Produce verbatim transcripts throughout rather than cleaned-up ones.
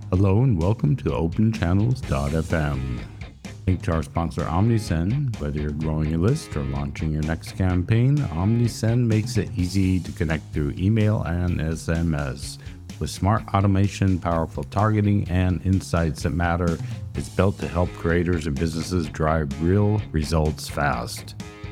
Hello and welcome to open channels dot f m. Link to our sponsor OmniSend. Whether you're growing a list or launching your next campaign, OmniSend makes it easy to connect through email and S M S. With smart automation, powerful targeting, and insights that matter, it's built to help creators and businesses drive real results fast.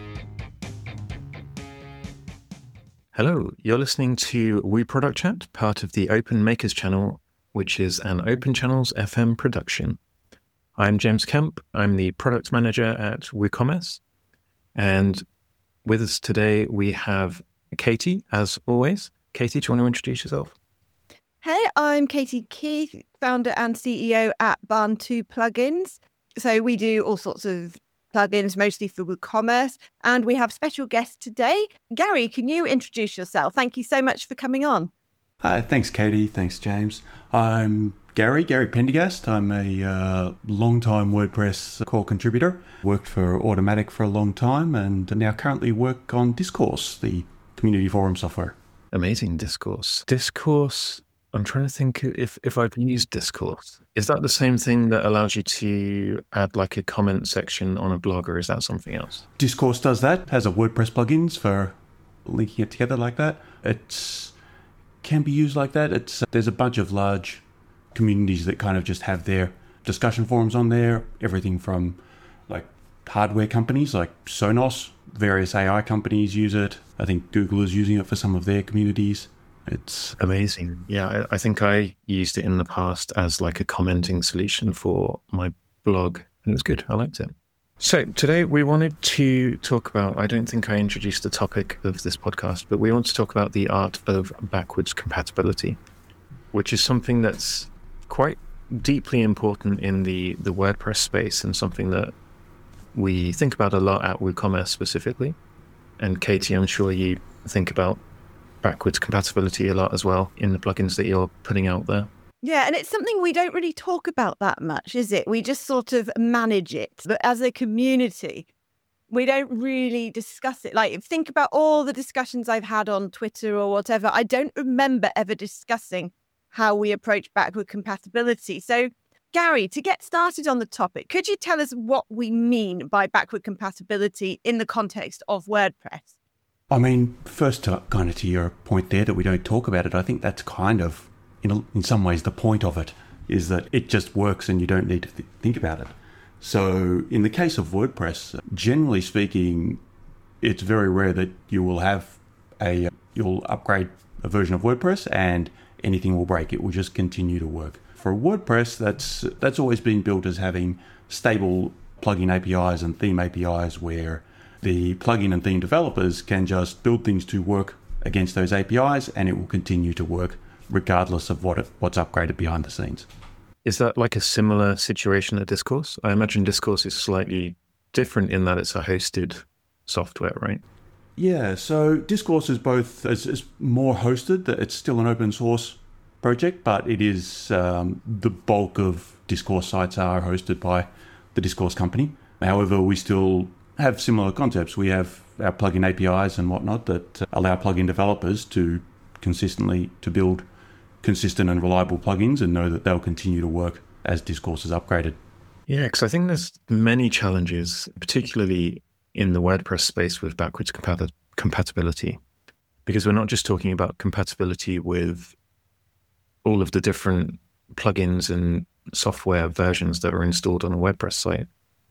Hello, you're listening to We Product Chat, part of the Open Makers channel, which is an Open Channels F M production. I'm James Kemp. I'm the product manager at WooCommerce. And with us today, we have Katie, as always. Katie, do you want to introduce yourself? Hey, I'm Katie Keith, founder and C E O at Barn two Plugins. So we do all sorts of plugins, mostly for WooCommerce. And we have special guests today. Gary, can you introduce yourself? Thank you so much for coming on. Hi, thanks Katie, thanks James. I'm Gary, Gary Pendergast. I'm a uh, long-time WordPress core contributor. Worked for Automattic for a long time and now currently work on Discourse, the community forum software. Amazing, Discourse. Discourse, I'm trying to think if, if I've used Discourse. Is that the same thing that allows you to add like a comment section on a blog, or is that something else? Discourse does that, has a WordPress plugins for linking it together like that. It's can be used like that. It's there's a bunch of large communities that kind of just have their discussion forums on there. Everything from like hardware companies like Sonos, various A I companies use it. I think Google is using it for some of their communities. It's amazing. Yeah, I, I think I used it in the past as like a commenting solution for my blog, and it was good. I liked it. So today we wanted to talk about, I don't think I introduced the topic of this podcast, but we want to talk about the art of backwards compatibility, which is something that's quite deeply important in the, the WordPress space and something that we think about a lot at WooCommerce specifically. And Katie, I'm sure you think about backwards compatibility a lot as well in the plugins that you're putting out there. Yeah, and it's something we don't really talk about that much, is it? We just sort of manage it. But as a community, we don't really discuss it. Like, think about all the discussions I've had on Twitter or whatever. I don't remember ever discussing how we approach backward compatibility. So, Gary, to get started on the topic, could you tell us what we mean by backward compatibility in the context of WordPress? I mean, first to kind of to your point there that we don't talk about it, I think that's kind of In, a, in some ways, the point of it is that it just works and you don't need to th- think about it. So in the case of WordPress, generally speaking, it's very rare that you will have a, you'll upgrade a version of WordPress and anything will break. It will just continue to work. For WordPress, that's that's always been built as having stable plugin A P Is and theme A P Is where the plugin and theme developers can just build things to work against those A P Is and it will continue to work regardless of what it, what's upgraded behind the scenes. Is that like a similar situation at Discourse? I imagine Discourse is slightly different in that it's a hosted software, right? Yeah, so Discourse is both, is, is more hosted, that it's still an open source project, but it is, um, the bulk of Discourse sites are hosted by the Discourse company. However, we still have similar concepts. We have our plugin A P Is and whatnot that allow plugin developers to consistently to build consistent and reliable plugins and know that they'll continue to work as Discourse is upgraded. Yeah, because I think there's many challenges, particularly in the WordPress space with backwards compat- compatibility, because we're not just talking about compatibility with all of the different plugins and software versions that are installed on a WordPress site,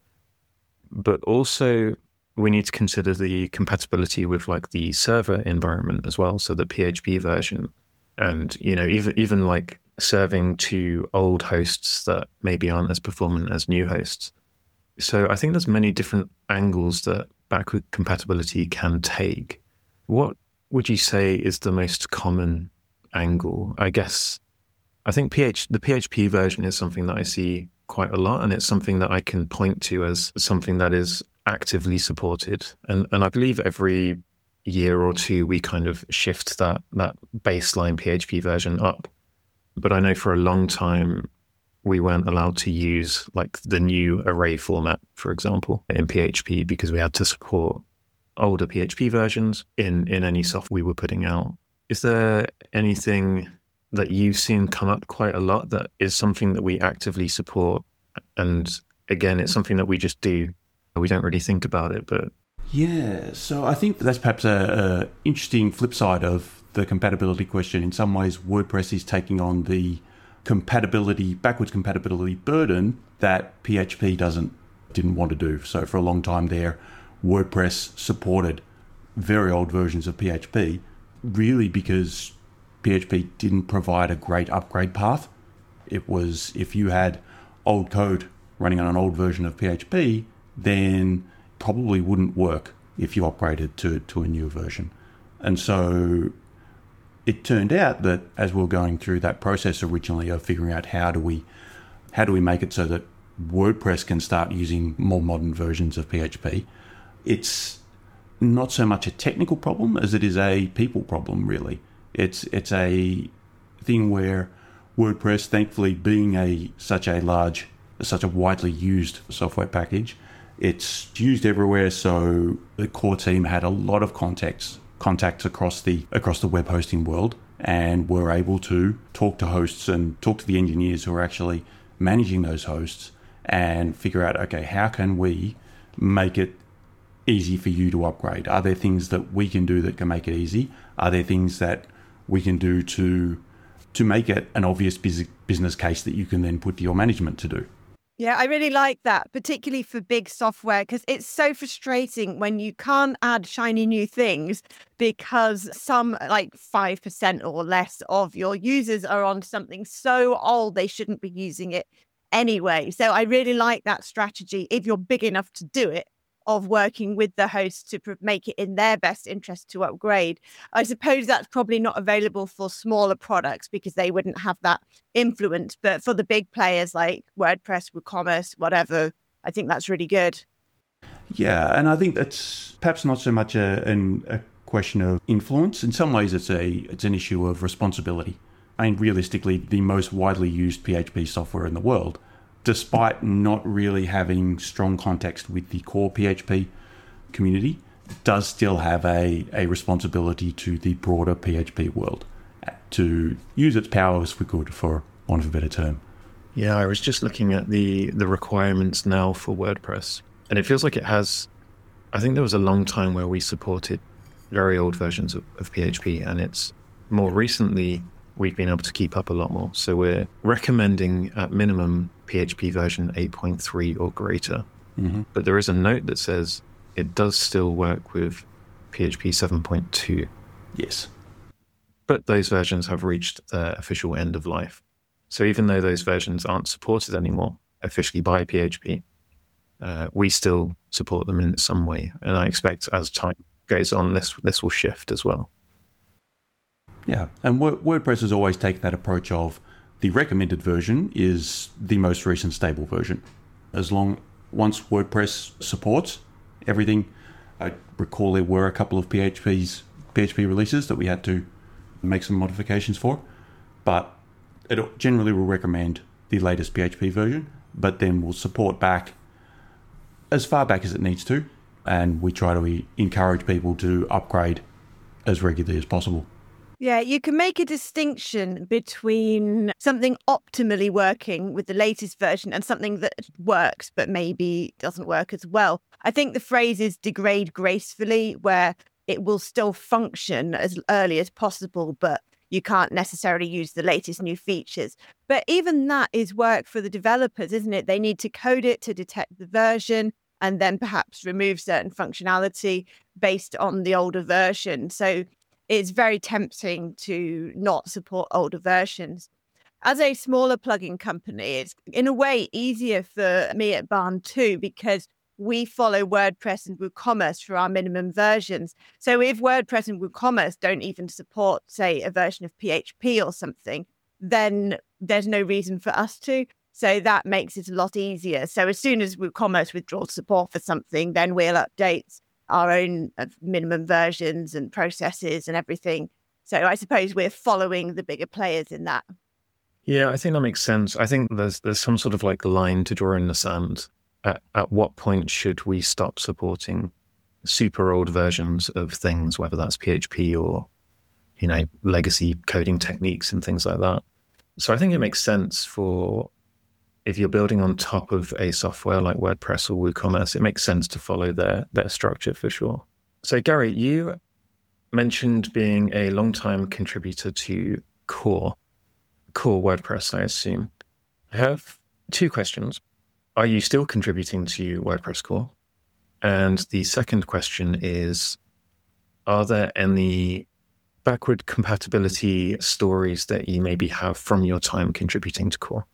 but also we need to consider the compatibility with like the server environment as well. So the P H P version. And, you know, even even like serving to old hosts that maybe aren't as performant as new hosts. So I think there's many different angles that backward compatibility can take. What would you say is the most common angle? I guess, I think P H, the P H P version is something that I see quite a lot, and it's something that I can point to as something that is actively supported. And and I believe every year or two, we kind of shift that that baseline P H P version up. But I know for a long time, we weren't allowed to use like the new array format, for example, in P H P because we had to support older P H P versions in, in any software we were putting out. Is there anything that you've seen come up quite a lot that is something that we actively support? And again, it's something that we just do. We don't really think about it, but... Yeah, so I think that's perhaps a, a interesting flip side of the compatibility question. In some ways, WordPress is taking on the compatibility, backwards compatibility burden that P H P doesn't didn't want to do. So for a long time there, WordPress supported very old versions of P H P, really because P H P didn't provide a great upgrade path. It was, if you had old code running on an old version of P H P, then probably wouldn't work if you upgraded to, to a new version. And so it turned out that as we were going through that process originally of figuring out how do we how do we make it so that WordPress can start using more modern versions of P H P, it's not so much a technical problem as it is a people problem, really. It's it's a thing where WordPress, thankfully being a such a large, such a widely used software package, it's used everywhere. So the core team had a lot of contacts contacts across the across the web hosting world, and were able to talk to hosts and talk to the engineers who are actually managing those hosts and figure out, okay, how can we make it easy for you to upgrade? Are there things that we can do that can make it easy? Are there things that we can do to to make it an obvious business case that you can then put to your management to do? Yeah, I really like that, particularly for big software, because it's so frustrating when you can't add shiny new things because some, like five percent or less of your users are on something so old they shouldn't be using it anyway. So I really like that strategy, if you're big enough to do it, of working with the host to make it in their best interest to upgrade. I suppose that's probably not available for smaller products because they wouldn't have that influence. But for the big players like WordPress, WooCommerce, whatever, I think that's really good. Yeah, and I think that's perhaps not so much a, an, a question of influence. In some ways, it's a it's an issue of responsibility. I mean, realistically, the most widely used P H P software in the world, despite not really having strong context with the core P H P community, does still have a, a responsibility to the broader P H P world to use its powers for good, for want of a better term. Yeah, I was just looking at the, the requirements now for WordPress, and it feels like it has, I think there was a long time where we supported very old versions of, of P H P, and it's more recently we've been able to keep up a lot more. So we're recommending at minimum P H P version eight point three or greater. Mm-hmm. But there is a note that says it does still work with P H P seven point two. Yes. But those versions have reached their official end of life. So even though those versions aren't supported anymore officially by P H P, uh, we still support them in some way. And I expect as time goes on, this this will shift as well. Yeah, and WordPress has always taken that approach of the recommended version is the most recent stable version. As long, once WordPress supports everything, I recall there were a couple of P H P's, P H P releases that we had to make some modifications for, but it generally will recommend the latest P H P version, but then we'll support back as far back as it needs to, and we try to encourage people to upgrade as regularly as possible. Yeah, you can make a distinction between something optimally working with the latest version and something that works but maybe doesn't work as well. I think the phrase is degrade gracefully, where it will still function as early as possible, but you can't necessarily use the latest new features. But even that is work for the developers, isn't it? They need to code it to detect the version and then perhaps remove certain functionality based on the older version. So it's very tempting to not support older versions. As a smaller plugin company, it's in a way easier for me at Barn too, because we follow WordPress and WooCommerce for our minimum versions. So if WordPress and WooCommerce don't even support, say, a version of P H P or something, then there's no reason for us to. So that makes it a lot easier. So as soon as WooCommerce withdraws support for something, then we'll update our own minimum versions and processes and everything. So I suppose we're following the bigger players in that. Yeah, I think that makes sense. I think there's there's some sort of like line to draw in the sand. At, at what point should we stop supporting super old versions of things, whether that's P H P or you know, legacy coding techniques and things like that. So I think it makes sense for, if you're building on top of a software like WordPress or WooCommerce, it makes sense to follow their, their structure for sure. So Gary, you mentioned being a long-time contributor to Core, Core WordPress, I assume. I have two questions. Are you still contributing to WordPress Core? And the second question is, are there any backward compatibility stories that you maybe have from your time contributing to Core?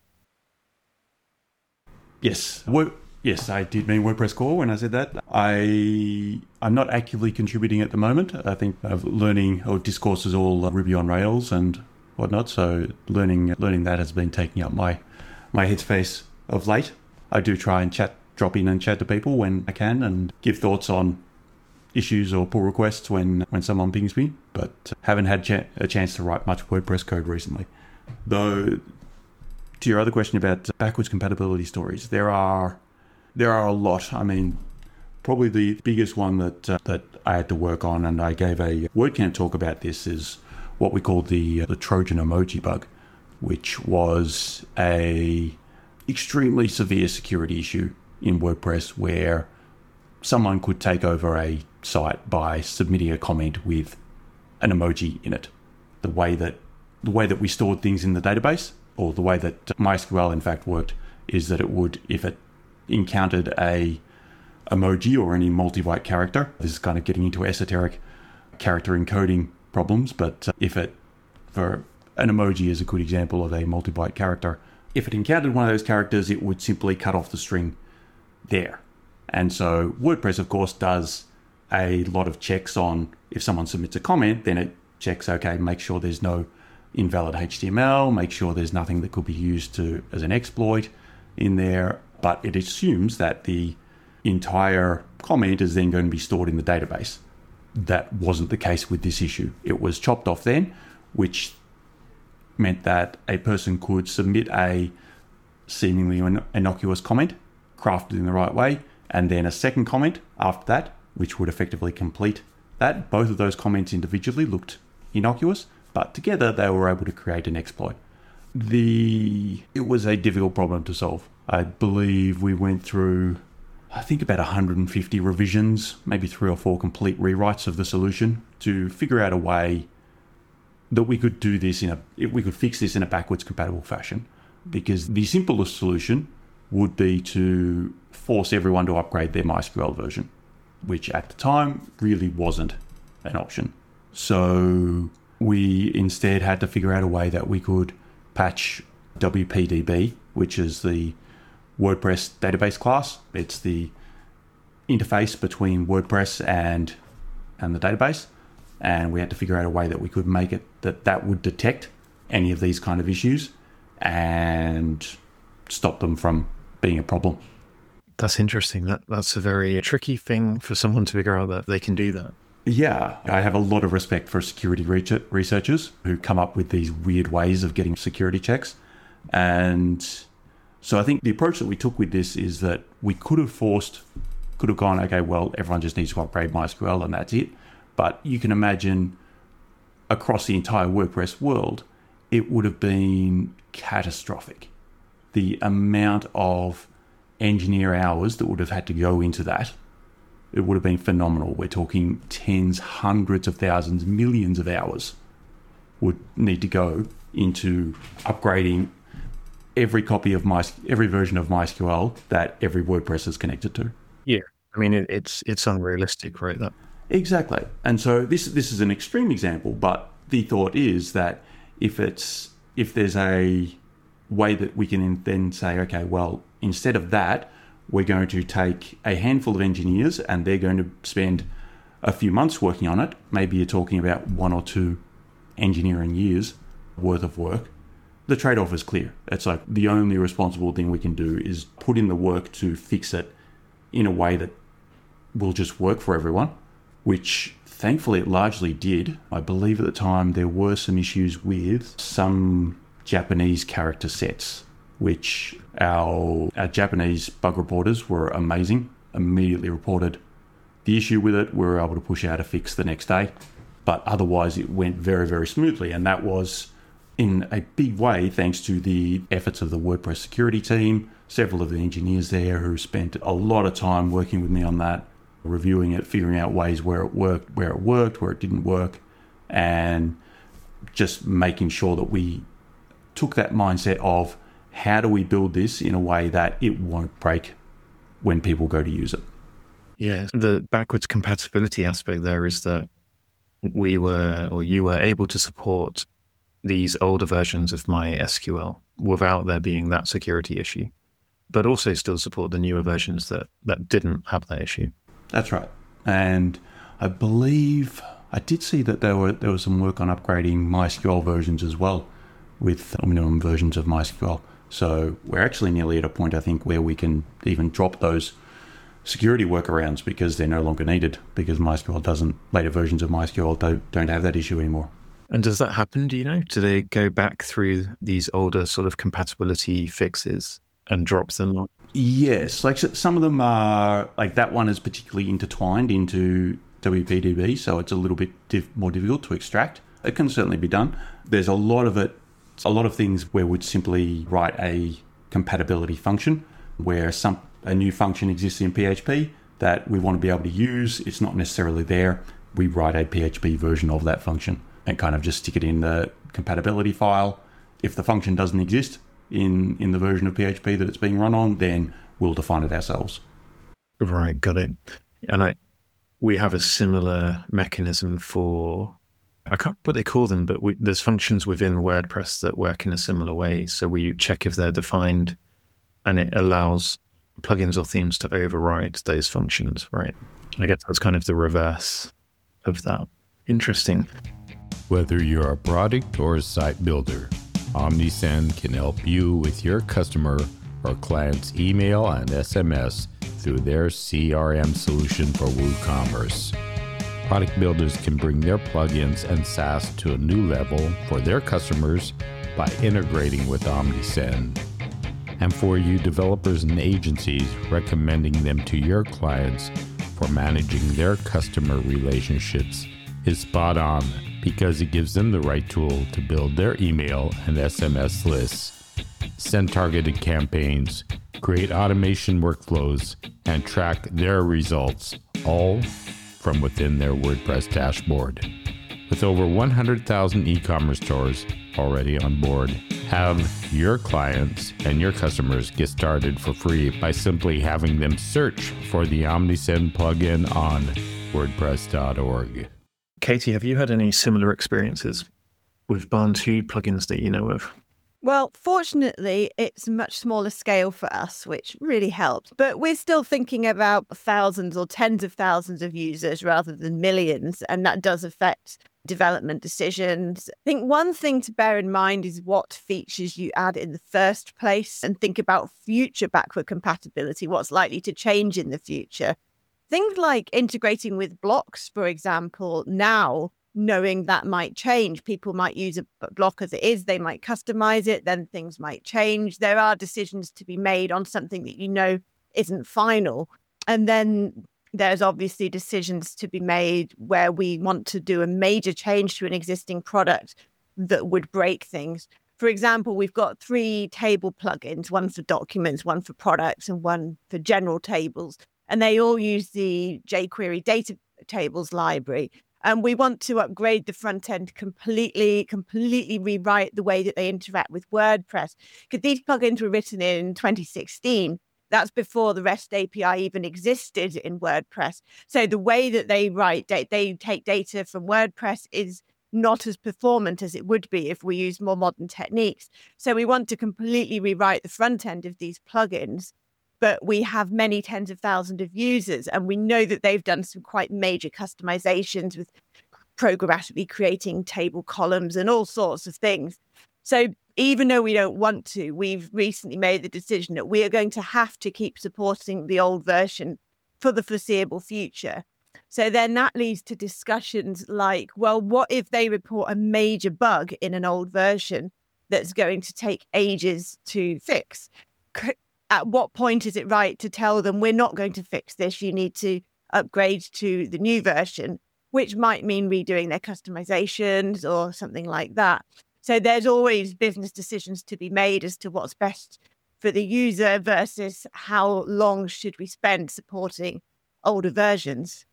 Yes. Wo- yes, I did mean WordPress Core when I said that. I, I'm not actively contributing at the moment. I think I'm learning, or Discourse is all Ruby on Rails and whatnot. So learning learning that has been taking up my, my headspace of late. I do try and chat, drop in and chat to people when I can and give thoughts on issues or pull requests when, when someone pings me, but haven't had ch- a chance to write much WordPress code recently. Though, to your other question about backwards compatibility stories, there are there are a lot. I mean, probably the biggest one that uh, that I had to work on, and I gave a WordCamp talk about this, is what we call the uh, the Trojan emoji bug, which was a extremely severe security issue in WordPress where someone could take over a site by submitting a comment with an emoji in it. The way that the way that we stored things in the database, or the way that MySQL in fact worked, is that it would, if it encountered a emoji or any multi-byte character, this is kind of getting into esoteric character encoding problems, but if it, for an emoji is a good example of a multi-byte character, if it encountered one of those characters, it would simply cut off the string there. And so WordPress, of course, does a lot of checks on, if someone submits a comment, then it checks, okay, make sure there's no invalid H T M L, make sure there's nothing that could be used to as an exploit in there. But it assumes that the entire comment is then going to be stored in the database. That wasn't the case with this issue. It was chopped off then, which meant that a person could submit a seemingly innocuous comment, crafted in the right way, and then a second comment after that, which would effectively complete that. Both of those comments individually looked innocuous, but together they were able to create an exploit. The It was a difficult problem to solve. I believe we went through, I think, about one hundred fifty revisions, maybe three or four complete rewrites of the solution to figure out a way that we could do this in a, we could fix this in a backwards compatible fashion. Because the simplest solution would be to force everyone to upgrade their MySQL version, which at the time really wasn't an option. So we instead had to figure out a way that we could patch W P D B, which is the WordPress database class. It's the interface between WordPress and and the database. And we had to figure out a way that we could make it that that would detect any of these kind of issues and stop them from being a problem. That's interesting. That That's a very tricky thing for someone to figure out that they can do that. Yeah, I have a lot of respect for security researchers who come up with these weird ways of getting security checks. And so I think the approach that we took with this is that we could have forced, could have gone, okay, well, everyone just needs to upgrade MySQL and that's it. But you can imagine across the entire WordPress world, it would have been catastrophic. The amount of engineer hours that would have had to go into that, it would have been phenomenal. We're talking tens, hundreds of thousands, millions of hours would need to go into upgrading every copy of my every version of MySQL that every WordPress is connected to. Yeah, I mean it, it's it's unrealistic, right? That exactly. And so this this is an extreme example, but the thought is that if it's if there's a way that we can then say, okay, well, instead of that, we're going to take a handful of engineers and they're going to spend a few months working on it. Maybe you're talking about one or two engineering years worth of work. The trade-off is clear. It's like the only responsible thing we can do is put in the work to fix it in a way that will just work for everyone, which thankfully it largely did. I believe at the time there were some issues with some Japanese character sets, which our, our Japanese bug reporters were amazing, immediately reported the issue with it. We were able to push out a fix the next day. But otherwise, it went very, very smoothly. And that was in a big way thanks to the efforts of the WordPress security team, several of the engineers there who spent a lot of time working with me on that, reviewing it, figuring out ways where it worked, where it worked, where it didn't work, and just making sure that we took that mindset of how do we build this in a way that it won't break when people go to use it. Yeah, the backwards compatibility aspect there is that we were, or you were able to support these older versions of MySQL without there being that security issue, but also still support the newer versions that, that didn't have that issue. That's right. And I believe I did see that there were there was some work on upgrading MySQL versions as well with minimum versions of MySQL. So we're actually nearly at a point, I think, where we can even drop those security workarounds because they're no longer needed, because MySQL doesn't, later versions of MySQL don't, don't have that issue anymore. And does that happen, do you know? Do they go back through these older sort of compatibility fixes and drop them? Yes, like some of them are, like that one is particularly intertwined into W P D B, so it's a little bit diff- more difficult to extract. It can certainly be done. There's a lot of it, a lot of things where we'd simply write a compatibility function where some a new function exists in P H P that we want to be able to use. It's not necessarily there. We write a P H P version of that function and kind of just stick it in the compatibility file. If the function doesn't exist in, in the version of P H P that it's being run on, then we'll define it ourselves. Right, got it. And I, we have a similar mechanism for, I can't remember what they call them, but we, there's functions within WordPress that work in a similar way. So we check if they're defined and it allows plugins or themes to override those functions, right? I guess that's kind of the reverse of that. Interesting. Whether you're a product or a site builder, Omnisend can help you with your customer or client's email and S M S through their C R M solution for WooCommerce. Product builders can bring their plugins and SaaS to a new level for their customers by integrating with Omnisend. And for you developers and agencies, recommending them to your clients for managing their customer relationships is spot on, because it gives them the right tool to build their email and S M S lists, send targeted campaigns, create automation workflows, and track their results, all from within their WordPress dashboard. With over one hundred thousand e-commerce stores already on board, have your clients and your customers get started for free by simply having them search for the Omnisend plugin on WordPress dot org. Katie, have you had any similar experiences with Barn two plugins that you know of? Well, fortunately, it's a much smaller scale for us, which really helped. But we're still thinking about thousands or tens of thousands of users rather than millions, and that does affect development decisions. I think one thing to bear in mind is what features you add in the first place, and think about future backward compatibility, what's likely to change in the future. Things like integrating with blocks, for example, now, knowing that might change. People might use a block as it is, they might customize it, then things might change. There are decisions to be made on something that you know isn't final. And then there's obviously decisions to be made where we want to do a major change to an existing product that would break things. For example, we've got three table plugins, one for documents, one for products, and one for general tables. And they all use the jQuery data tables library. And we want to upgrade the front end completely, completely rewrite the way that they interact with WordPress. Because these plugins were written in twenty sixteen. That's before the REST A P I even existed in WordPress. So the way that they write, they, they take data from WordPress is not as performant as it would be if we use more modern techniques. So we want to completely rewrite the front end of these plugins. But we have many tens of thousands of users, and we know that they've done some quite major customizations with programmatically creating table columns and all sorts of things. So even though we don't want to, we've recently made the decision that we are going to have to keep supporting the old version for the foreseeable future. So then that leads to discussions like, well, what if they report a major bug in an old version that's going to take ages to fix? At what point is it right to tell them we're not going to fix this? You need to upgrade to the new version. which might mean redoing their customizations or something like that. So there's always business decisions to be made as to what's best for the user versus how long should we spend supporting older versions.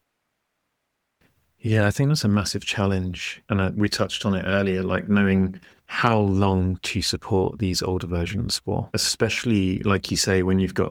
Yeah, I think that's a massive challenge. And uh, we touched on it earlier, like knowing how long to support these older versions for, especially like you say, when you've got,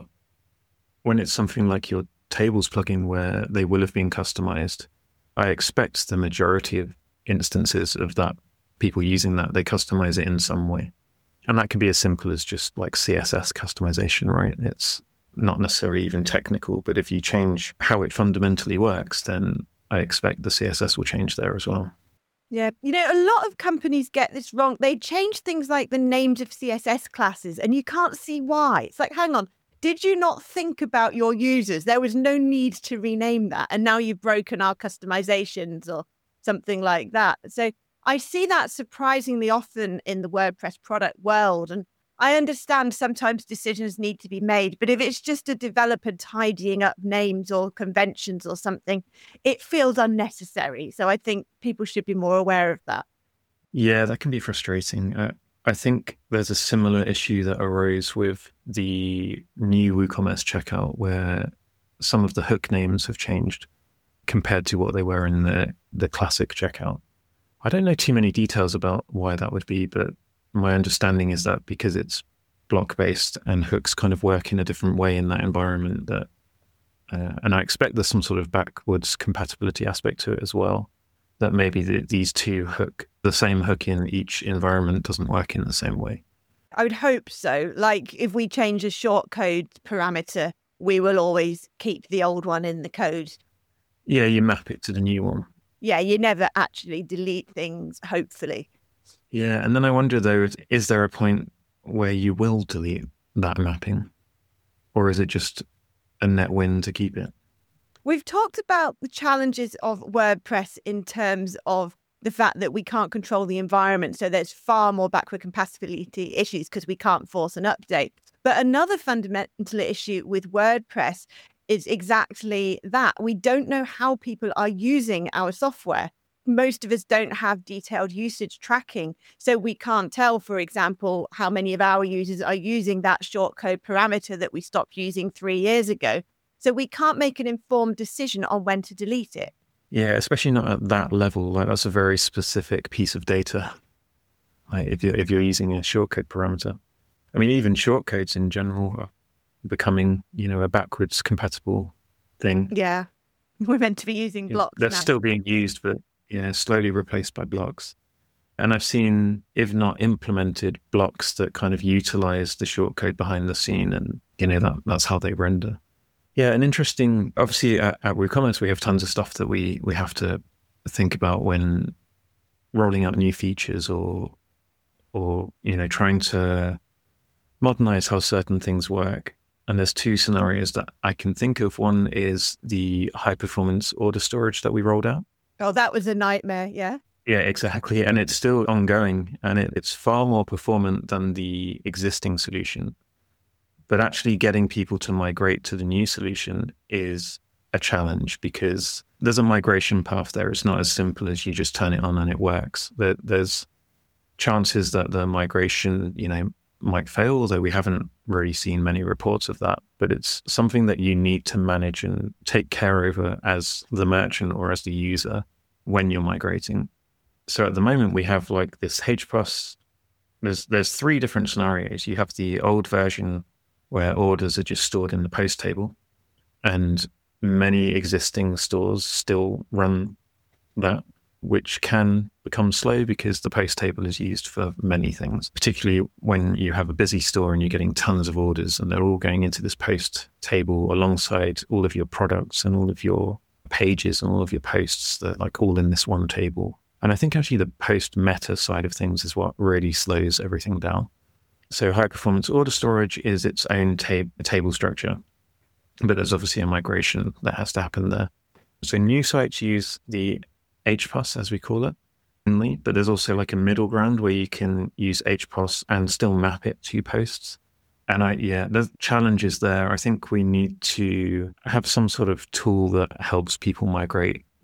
when it's something like your tables plugin where they will have been customized. I expect the majority of instances of that, people using that, they customize it in some way. And that can be as simple as just like C S S customization, right? It's not necessarily even technical, but if you change how it fundamentally works, then I expect the C S S will change there as well. Yeah. You know, a lot of companies get this wrong. They change things like the names of C S S classes and you can't see why. It's like, hang on, did you not think about your users? There was no need to rename that. And now you've broken our customizations or something like that. So I see that surprisingly often in the WordPress product world. And I understand sometimes decisions need to be made, but if it's just a developer tidying up names or conventions or something, it feels unnecessary. So I think people should be more aware of that. Yeah, that can be frustrating. Uh, I think there's a similar issue that arose with the new WooCommerce checkout where some of the hook names have changed compared to what they were in the, the classic checkout. I don't know too many details about why that would be, but my understanding is that because it's block-based and hooks kind of work in a different way in that environment, that, uh, and I expect there's some sort of backwards compatibility aspect to it as well, that maybe the, these two hook, the same hook in each environment doesn't work in the same way. I would hope so. Like if we change a shortcode parameter, we will always keep the old one in the code. Yeah, you map it to the new one. Yeah, you never actually delete things, hopefully. Yeah, and then I wonder though, is there a point where you will delete that mapping? Or is it just a net win to keep it? We've talked about the challenges of WordPress in terms of the fact that we can't control the environment. So there's far more backward compatibility issues because we can't force an update. But another fundamental issue with WordPress is exactly that. We don't know how people are using our software. Most of us don't have detailed usage tracking. So we can't tell, for example, how many of our users are using that shortcode parameter that we stopped using three years ago. So we can't make an informed decision on when to delete it. Yeah, especially not at that level. Like that's a very specific piece of data. Like if you're, if you're using a shortcode parameter. I mean, even shortcodes in general are becoming, you know, a backwards compatible thing. Yeah. We're meant to be using blocks They're now. still being used, but yeah, slowly replaced by blocks. And I've seen, if not implemented, blocks that kind of utilize the shortcode behind the scene, and you know that that's how they render. Yeah, an interesting. Obviously, at, at WooCommerce, we have tons of stuff that we we have to think about when rolling out new features, or or you know trying to modernize how certain things work. And there's two scenarios that I can think of. One is the high performance order storage that we rolled out. Oh, that was a nightmare, yeah? Yeah, exactly. And it's still ongoing, and it, it's far more performant than the existing solution. But actually getting people to migrate to the new solution is a challenge because there's a migration path there. It's not as simple as you just turn it on and it works. There, there's chances that the migration, you know, might fail, although we haven't really seen many reports of that. But it's something that you need to manage and take care over as the merchant or as the user when you're migrating. So at the moment we have like this H P O S. There's there's three different scenarios. You have the old version where orders are just stored in the post table, and many existing stores still run that, which can become slow because the post table is used for many things, particularly when you have a busy store and you're getting tons of orders and they're all going into this post table alongside all of your products and all of your pages and all of your posts that are like all in this one table. And I think actually the post meta side of things is what really slows everything down. So high performance order storage is its own tab- table structure, but there's obviously a migration that has to happen there. So new sites use the H P O S, as we call it, only, but there's also like a middle ground where you can use H P O S and still map it to posts. And I, yeah, there's challenges there. I think we need to have some sort of tool that helps people migrate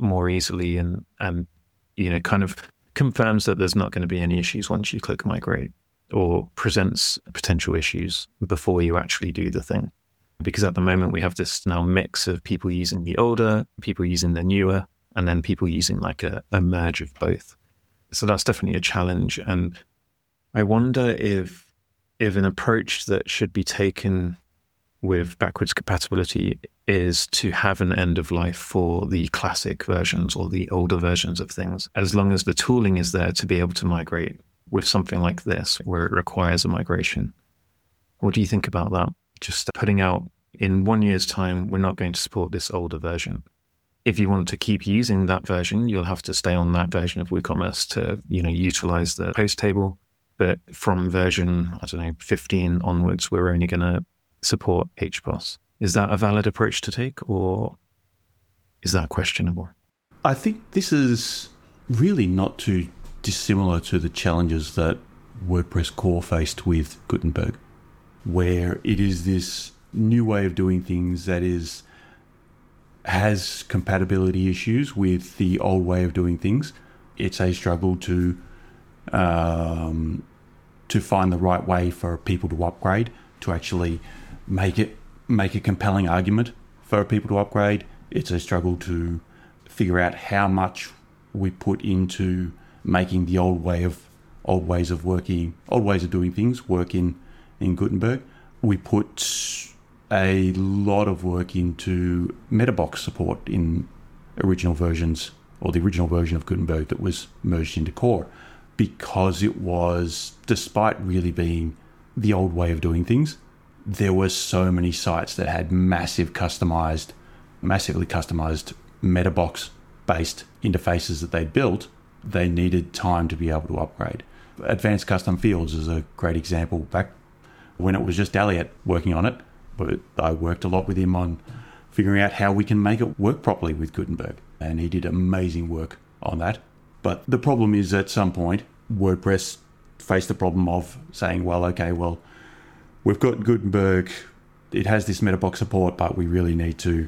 more easily and, and, you know, kind of confirms that there's not going to be any issues once you click migrate, or presents potential issues before you actually do the thing. Because at the moment we have this now mix of people using the older, people using the newer, and then people using like a, a merge of both. So that's definitely a challenge. And I wonder if if an approach that should be taken with backwards compatibility is to have an end of life for the classic versions or the older versions of things, as long as the tooling is there to be able to migrate with something like this, where it requires a migration. What do you think about that? Just putting out, in one year's time, we're not going to support this older version. If you want to keep using that version, you'll have to stay on that version of WooCommerce to, you know, utilize the post table. But from version, I don't know, fifteen onwards, we're only going to support H B O S. Is that a valid approach to take, or is that questionable? I think this is really not too dissimilar to the challenges that WordPress core faced with Gutenberg, where it is this new way of doing things that is has compatibility issues with the old way of doing things. It's a struggle to um, to find the right way for people to upgrade, to actually make it make a compelling argument for people to upgrade. It's a struggle to figure out how much we put into making the old way of old ways of working, old ways of doing things work in, in Gutenberg. We put a lot of work into MetaBox support in original versions, or the original version of Gutenberg that was merged into core, because it was, despite really being the old way of doing things, there were so many sites that had massive customized, massively customized MetaBox based interfaces that they built. They needed time to be able to upgrade. Advanced custom fields is a great example. Back when it was just Elliot working on it, but I worked a lot with him on figuring out how we can make it work properly with Gutenberg, and he did amazing work on that. But the problem is, at some point, WordPress faced the problem of saying, well, okay, well, we've got Gutenberg, it has this MetaBox support, but we really need to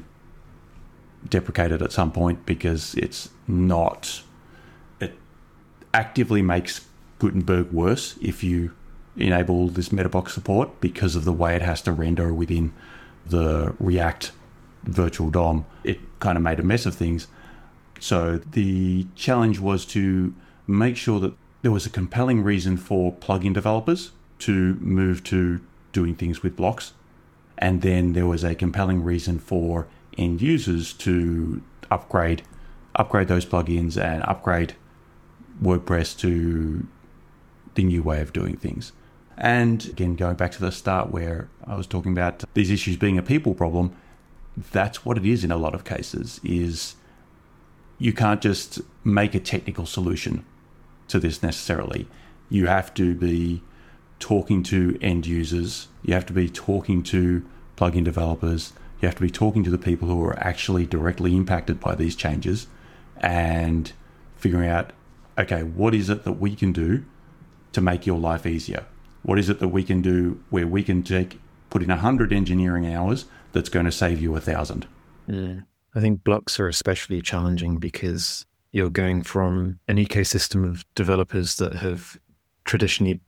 deprecate it at some point because it's not, it actively makes Gutenberg worse if you enable this MetaBox support because of the way it has to render within the React virtual D O M. It kind of made a mess of things. So the challenge was to make sure that there was a compelling reason for plugin developers to move to doing things with blocks. And then there was a compelling reason for end users to upgrade upgrade those plugins and upgrade WordPress to the new way of doing things. And again, going back to the start where I was talking about these issues being a people problem, that's what it is in a lot of cases, is you can't just make a technical solution to this necessarily. You have to be talking to end users, you have to be talking to plugin developers, you have to be talking to the people who are actually directly impacted by these changes and figuring out, okay, what is it that we can do to make your life easier? What is it that we can do where we can take put in one hundred engineering hours that's going to save you a thousand? Yeah. I think blocks are especially challenging because you're going from an ecosystem of developers that have traditionally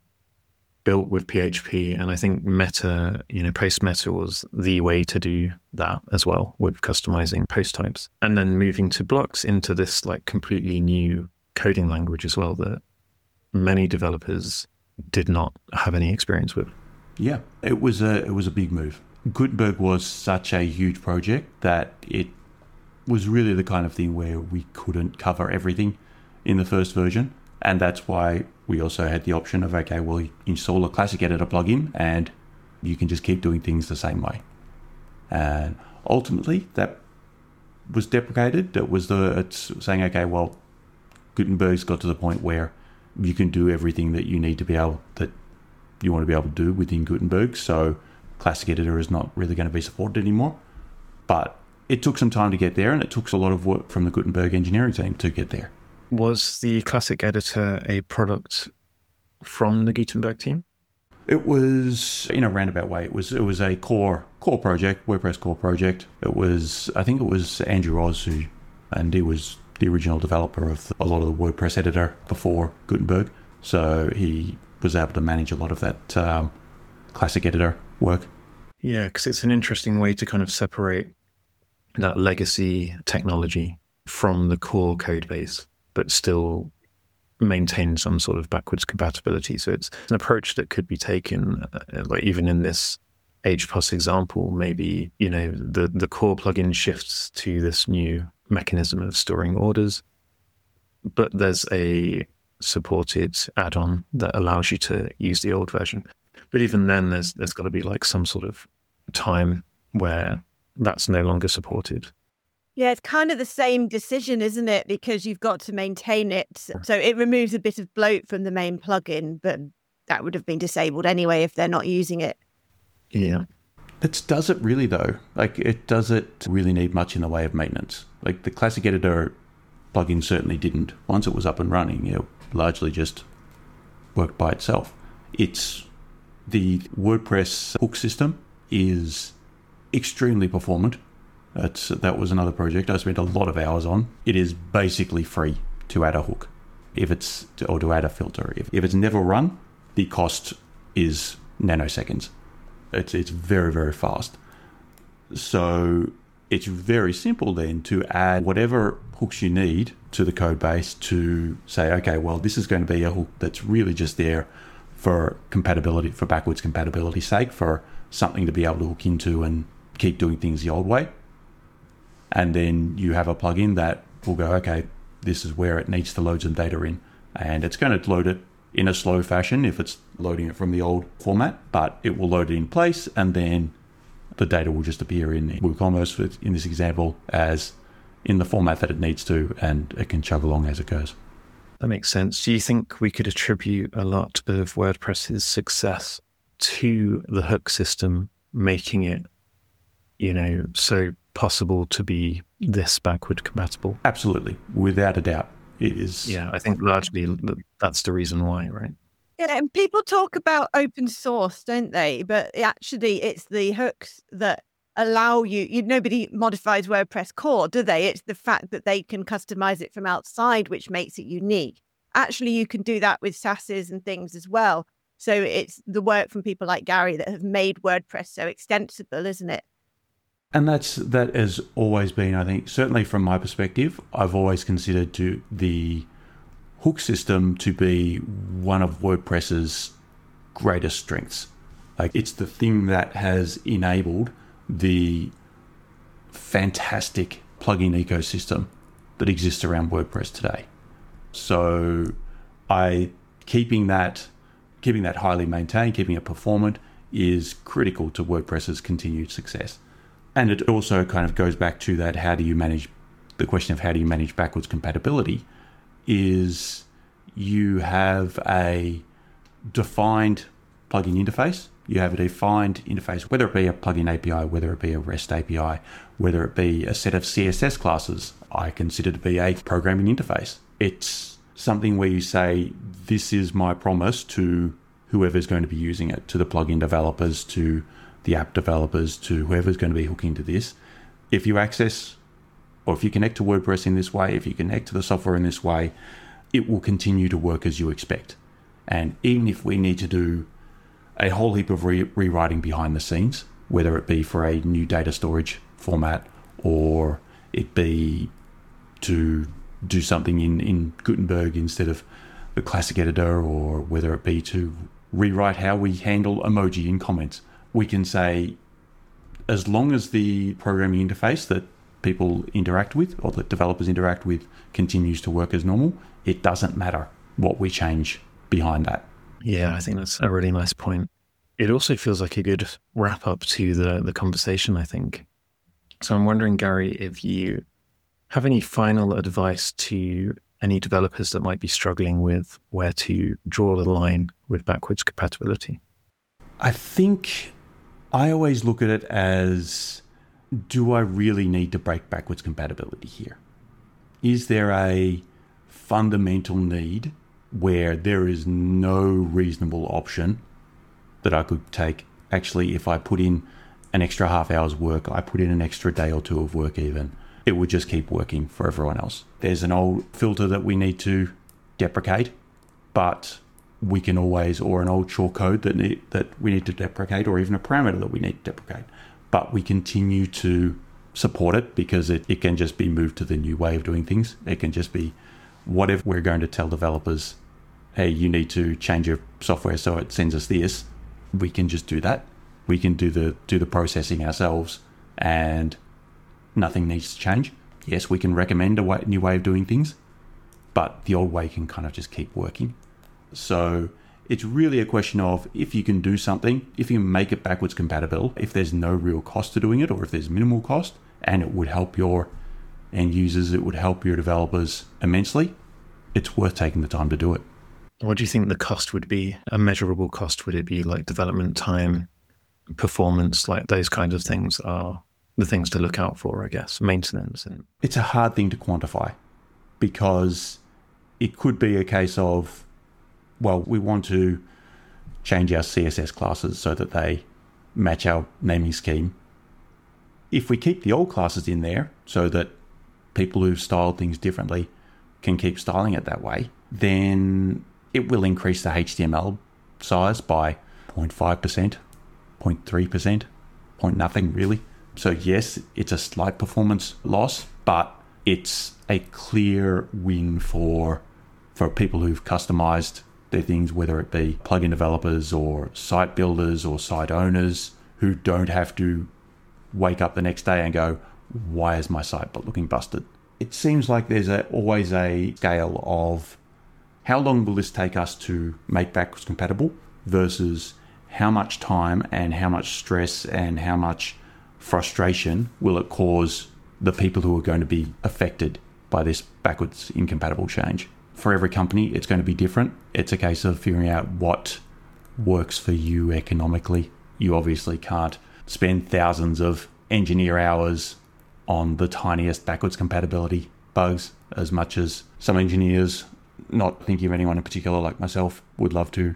built with P H P. And I think Meta, you know, Post Meta was the way to do that as well, with customizing post types. And then moving to blocks into this like completely new coding language as well that many developers did not have any experience with. Yeah, it was a it was a big move. Gutenberg was such a huge project that it was really the kind of thing where we couldn't cover everything in the first version. And that's why we also had the option of, okay, well, install a Classic Editor plugin and you can just keep doing things the same way. And ultimately, that was deprecated. That was the it's saying, okay, well, Gutenberg's got to the point where you can do everything that you need to be able, that you want to be able to do within Gutenberg. So Classic Editor is not really going to be supported anymore. But it took some time to get there, and it took a lot of work from the Gutenberg engineering team to get there. Was the Classic Editor a product from the Gutenberg team? It was, in a roundabout way, it was it was a core core project, WordPress core project. It was, I think it was Andrew Oz who and he was the original developer of a lot of the WordPress editor before Gutenberg. So he was able to manage a lot of that um, classic editor work. Yeah, because it's an interesting way to kind of separate that legacy technology from the core code base, but still maintain some sort of backwards compatibility. So it's an approach that could be taken, uh, like even in this H P O S example, maybe, you know, the, the core plugin shifts to this new mechanism of storing orders, but there's a supported add-on that allows you to use the old version. But even then, there's there's got to be like some sort of time where that's no longer supported. Yeah, it's kind of the same decision, isn't it? Because you've got to maintain it. So it removes a bit of bloat from the main plugin, but that would have been disabled anyway if they're not using it. Yeah. It does it really, though. Like, it does it really need much in the way of maintenance. Like, the Classic Editor plugin certainly didn't. Once it was up and running, it largely just worked by itself. It's the WordPress hook system is extremely performant. That's, that was another project I spent a lot of hours on. It is basically free to add a hook, if it's or to add a filter. If, if it's never run, the cost is nanoseconds. It's it's very, very fast. So it's very simple then to add whatever hooks you need to the code base to say, okay, well, this is going to be a hook that's really just there for compatibility, for backwards compatibility's sake, for something to be able to hook into and keep doing things the old way. And then you have a plugin that will go, okay, this is where it needs to load some data in. And it's going to load it in a slow fashion if it's loading it from the old format, but it will load it in place, and then the data will just appear in WooCommerce, in this example, as in the format that it needs to, and it can chug along as it goes. That makes sense. Do you think we could attribute a lot of WordPress's success to the hook system, making it, you know, so possible to be this backward compatible? Absolutely, without a doubt. It is. Yeah, I think largely that's the reason why, right? Yeah, and people talk about open source, don't they? But actually, it's the hooks that allow you, you, nobody modifies WordPress core, do they? It's the fact that they can customize it from outside, which makes it unique. Actually, you can do that with SaaSes and things as well. So it's the work from people like Gary that have made WordPress so extensible, isn't it? And that's that has always been, I think, certainly from my perspective, I've always considered to the hook system to be one of WordPress's greatest strengths. Like, it's the thing that has enabled the fantastic plugin ecosystem that exists around WordPress today. So I keeping that keeping that highly maintained, keeping it performant is critical to WordPress's continued success. And it also kind of goes back to that, how do you manage, the question of how do you manage backwards compatibility is you have a defined plugin interface. You have a defined interface, whether it be a plugin A P I, whether it be a REST A P I, whether it be a set of C S S classes, I consider to be a programming interface. It's something where you say, this is my promise to whoever's going to be using it, to the plugin developers, to the app developers, to whoever's going to be hooking to this. If you access, or if you connect to WordPress in this way, if you connect to the software in this way, it will continue to work as you expect. And even if we need to do a whole heap of re- rewriting behind the scenes, whether it be for a new data storage format, or it be to do something in, in Gutenberg instead of the classic editor, or whether it be to rewrite how we handle emoji in comments, we can say, as long as the programming interface that people interact with, or that developers interact with, continues to work as normal, it doesn't matter what we change behind that. Yeah, I think that's a really nice point. It also feels like a good wrap up to the, the conversation, I think. So I'm wondering, Gary, if you have any final advice to any developers that might be struggling with where to draw the line with backwards compatibility. I think I always look at it as, do I really need to break backwards compatibility here? Is there a fundamental need where there is no reasonable option that I could take? Actually, if I put in an extra half hour's work, I put in an extra day or two of work even, it would just keep working for everyone else. There's an old filter that we need to deprecate, but we can always, or an old short code that need, that we need to deprecate, or even a parameter that we need to deprecate. But we continue to support it because it, it can just be moved to the new way of doing things. It can just be, what if we're going to tell developers, hey, you need to change your software so it sends us this? We can just do that. We can do the do the processing ourselves, and nothing needs to change. Yes, we can recommend a way, new way of doing things, but the old way can kind of just keep working. So it's really a question of, if you can do something, if you can make it backwards compatible, if there's no real cost to doing it, or if there's minimal cost, and it would help your end users, it would help your developers immensely, it's worth taking the time to do it. What do you think the cost would be? A measurable cost? Would it be like development time, performance, like those kinds of things are the things to look out for, I guess, maintenance? And it's a hard thing to quantify, because it could be a case of, well, we want to change our C S S classes so that they match our naming scheme. If we keep the old classes in there so that people who've styled things differently can keep styling it that way, then it will increase the H T M L size by zero point five percent, zero point three percent, point nothing really. So yes, it's a slight performance loss, but it's a clear win for for people who've customized their things, whether it be plugin developers or site builders or site owners, who don't have to wake up the next day and go, why is my site looking busted? It seems like there's a, always a scale of how long will this take us to make backwards compatible versus how much time and how much stress and how much frustration will it cause the people who are going to be affected by this backwards incompatible change. For every company, it's going to be different. It's a case of figuring out what works for you economically. You obviously can't spend thousands of engineer hours on the tiniest backwards compatibility bugs, as much as some engineers, not thinking of anyone in particular like myself, would love to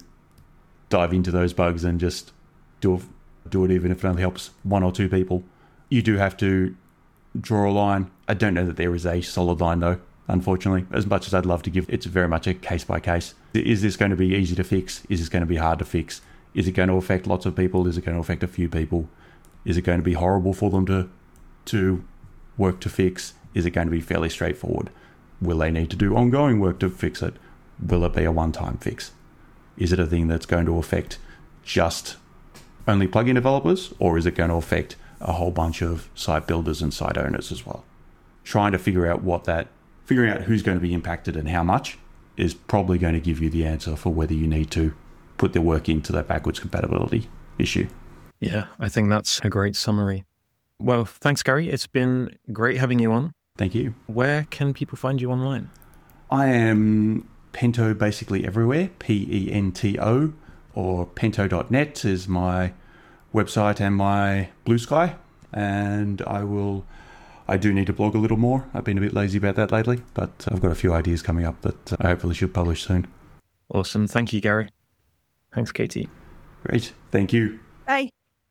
dive into those bugs and just do, do it even if it only helps one or two people. You do have to draw a line. I don't know that there is a solid line though, unfortunately. As much as I'd love to give, it's very much a case by case. Is this going to be easy to fix? Is this going to be hard to fix? Is it going to affect lots of people? Is it going to affect a few people? Is it going to be horrible for them to to work to fix? Is it going to be fairly straightforward? Will they need to do ongoing work to fix it? Will it be a one-time fix? Is it a thing that's going to affect just only plugin developers, or is it going to affect a whole bunch of site builders and site owners as well? Trying to figure out what that, figuring out who's going to be impacted and how much is probably going to give you the answer for whether you need to put the work into that backwards compatibility issue. Yeah, I think that's a great summary. Well, thanks, Gary. It's been great having you on. Thank you. Where can people find you online? I am Pento basically everywhere, P E N T O, or pento dot net is my website and my Blue Sky. And I will, I do need to blog a little more. I've been a bit lazy about that lately, but I've got a few ideas coming up that I hopefully should publish soon. Awesome. Thank you, Gary. Thanks, Katie. Great. Thank you. Bye.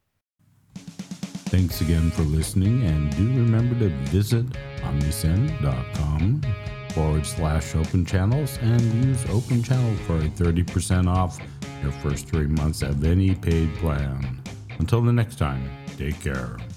Thanks again for listening, and do remember to visit omnisend.com forward slash open channels and use open channel for a thirty percent off your first three months of any paid plan. Until the next time, take care.